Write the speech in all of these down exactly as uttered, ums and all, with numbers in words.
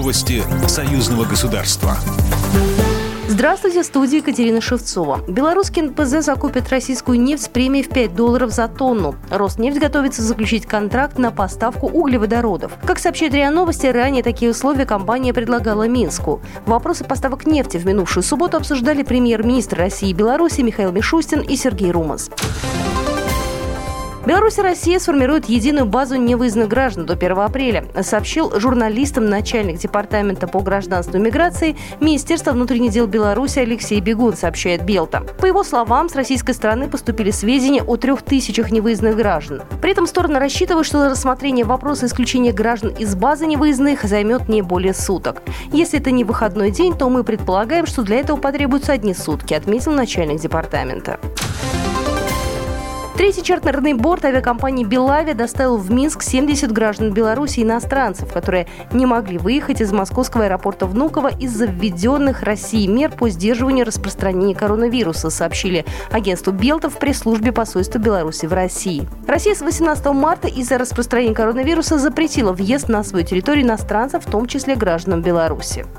Новости союзного государства. Здравствуйте, в студии Екатерина Шевцова. Белорусский эн пэ зэ закупит российскую нефть с премией в пять долларов за тонну. Роснефть готовится заключить контракт на поставку углеводородов. Как сообщает РИА Новости, ранее такие условия компания предлагала Минску. Вопросы поставок нефти в минувшую субботу обсуждали премьер-министр России и Беларуси Михаил Мишустин и Сергей Румас. Беларусь и Россия сформируют единую базу невыездных граждан до первого апреля, сообщил журналистам начальник департамента по гражданству и миграции Министерства внутренних дел Беларуси Алексей Бегун, сообщает Белта. По его словам, с российской стороны поступили сведения о трех тысячах невыездных граждан. При этом стороны рассчитывают, что рассмотрение вопроса исключения граждан из базы невыездных займет не более суток. Если это не выходной день, то мы предполагаем, что для этого потребуются одни сутки, отметил начальник департамента. Третий чартерный борт авиакомпании «Белавия» доставил в Минск семьдесят граждан Беларуси и иностранцев, которые не могли выехать из московского аэропорта Внуково из-за введенных Россией мер по сдерживанию распространения коронавируса, сообщили агентству «Белта» в пресс-службе посольства Беларуси в России. Россия с восемнадцатого марта из-за распространения коронавируса запретила въезд на свою территорию иностранцев, в том числе гражданам Беларуси.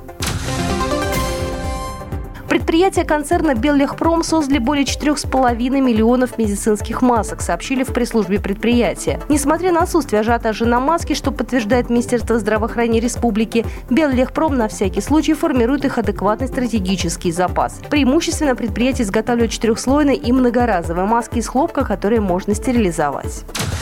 Предприятия концерна «Беллегпром» создали более четырех с половиной миллионов медицинских масок, сообщили в пресс-службе предприятия. Несмотря на отсутствие ажиотажа на маски, что подтверждает Министерство здравоохранения республики, «Беллегпром» на всякий случай формирует их адекватный стратегический запас. Преимущественно предприятие изготавливает четырехслойные и многоразовые маски из хлопка, которые можно стерилизовать.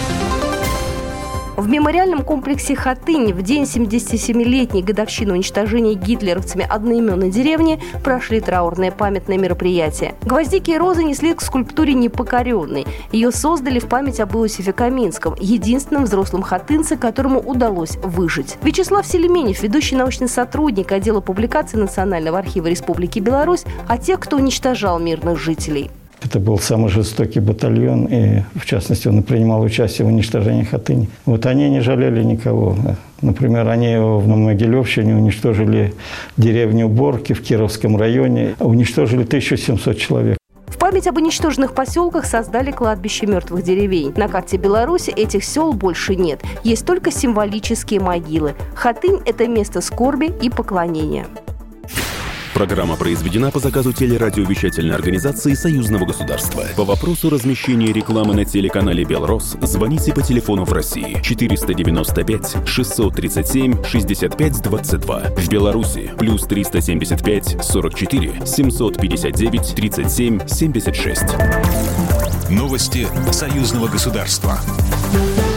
В мемориальном комплексе Хатынь в день семидесятисемилетней годовщины уничтожения гитлеровцами одноименной деревни прошли траурные памятные мероприятия. Гвоздики и розы несли к скульптуре «Непокоренный». Ее создали в память об Иосифе Каминском, единственном взрослом хатынце, которому удалось выжить. Вячеслав Селеменев, ведущий научный сотрудник отдела публикаций Национального архива Республики Беларусь, о тех, кто уничтожал мирных жителей. Это был самый жестокий батальон, и, в частности, он принимал участие в уничтожении Хатыни. Вот они не жалели никого. Например, они в Могилевщине уничтожили деревню Борки в Кировском районе, уничтожили тысячу семьсот человек. В память об уничтоженных поселках создали кладбище мертвых деревень. На карте Беларуси этих сел больше нет. Есть только символические могилы. Хатынь – это место скорби и поклонения. Программа произведена по заказу телерадиовещательной организации Союзного государства. По вопросу размещения рекламы на телеканале «Белрос» звоните по телефону в России четыреста девяносто пять шестьсот тридцать семь шестьдесят пять двадцать два. В Беларуси плюс триста семьдесят пять сорок четыре семьсот пятьдесят девять тридцать семь семьдесят шесть. Новости союзного государства.